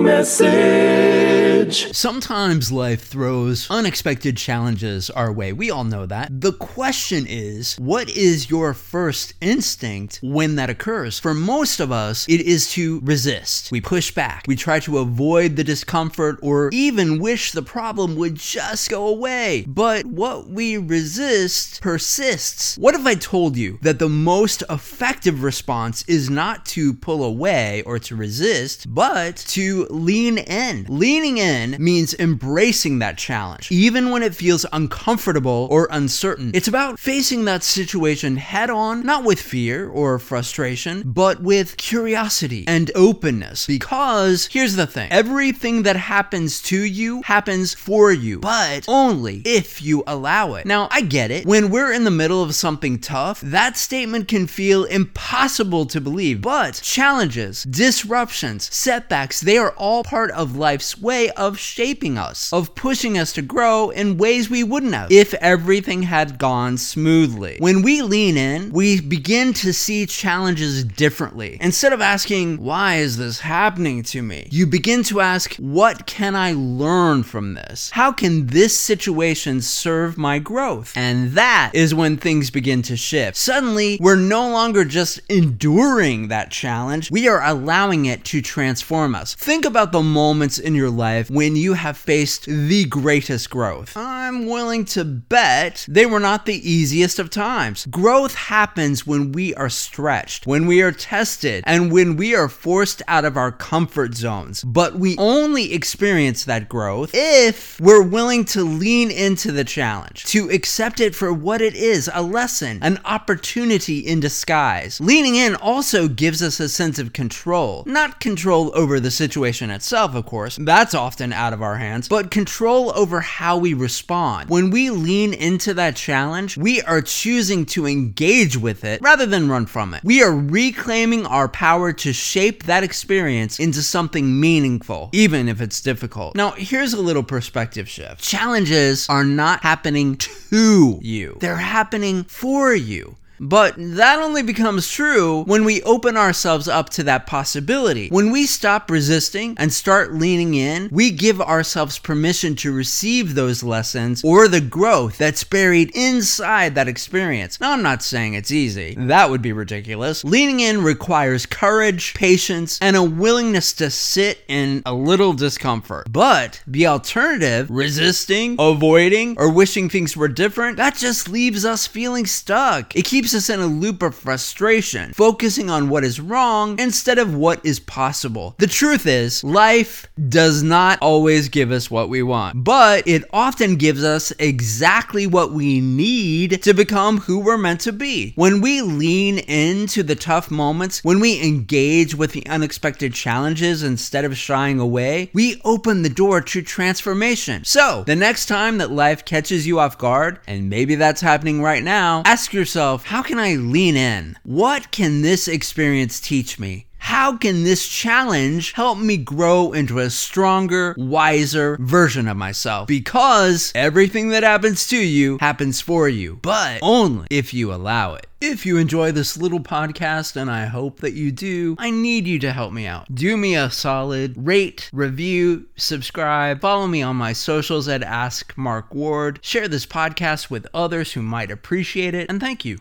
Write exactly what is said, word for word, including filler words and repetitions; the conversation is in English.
morning message. Sometimes life throws unexpected challenges our way. We all know that. The question is, what is your first instinct when that occurs? For most of us, it is to resist. We push back. We try to avoid the discomfort or even wish the problem would just go away. But what we resist persists. What if I told you that the most effective response is not to pull away or to resist, but to lean in? Leaning in means embracing that challenge, even when it feels uncomfortable or uncertain. It's about facing that situation head on, not with fear or frustration, but with curiosity and openness. Because here's the thing, everything that happens to you happens for you, but only if you allow it. Now, I get it. When we're in the middle of something tough, that statement can feel impossible to believe, but challenges, disruptions, setbacks, they are all part of life's way of shaping us, of pushing us to grow in ways we wouldn't have if everything had gone smoothly. When we lean in, we begin to see challenges differently. Instead of asking, why is this happening to me? You begin to ask, what can I learn from this? How can this situation serve my growth? And that is when things begin to shift. Suddenly, we're no longer just enduring that challenge, we are allowing it to transform us. Think about the moments in your life when you have faced the greatest growth. I'm willing to bet they were not the easiest of times. Growth happens when we are stretched, when we are tested, and when we are forced out of our comfort zones. But we only experience that growth if we're willing to lean into the challenge, to accept it for what it is, a lesson, an opportunity in disguise. Leaning in also gives us a sense of control. Not control over the situation itself, of course. That's often out of our hands, but control over how we respond. When we lean into that challenge, we are choosing to engage with it rather than run from it. We are reclaiming our power to shape that experience into something meaningful, even if it's difficult. Now, here's a little perspective shift. Challenges are not happening to you. They're happening for you. But that only becomes true when we open ourselves up to that possibility. When we stop resisting and start leaning in, we give ourselves permission to receive those lessons or the growth that's buried inside that experience. Now, I'm not saying it's easy. That would be ridiculous. Leaning in requires courage, patience, and a willingness to sit in a little discomfort. But the alternative, resisting, avoiding, or wishing things were different, that just leaves us feeling stuck. It keeps us in a loop of frustration, focusing on what is wrong instead of what is possible. The truth is, life does not always give us what we want, but it often gives us exactly what we need to become who we're meant to be. When we lean into the tough moments, when we engage with the unexpected challenges instead of shying away, we open the door to transformation. So, the next time that life catches you off guard, and maybe that's happening right now, ask yourself, how can I lean in? What can this experience teach me? How can this challenge help me grow into a stronger, wiser version of myself? Because everything that happens to you happens for you, but only if you allow it. If you enjoy this little podcast, and I hope that you do, I need you to help me out. Do me a solid, rate, review, subscribe, follow me on my socials at Ask Mark Ward, share this podcast with others who might appreciate it, and thank you.